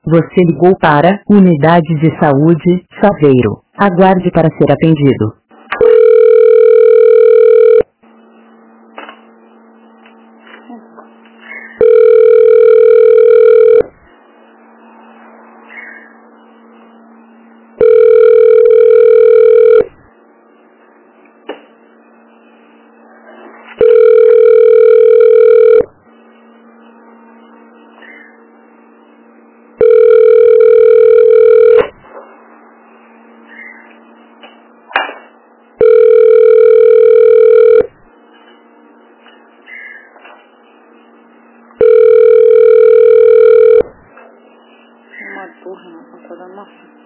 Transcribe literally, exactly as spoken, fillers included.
Você ligou para Unidade de Saúde, Saveiro. Aguarde para ser atendido. Uma turma, não tô dando nossa.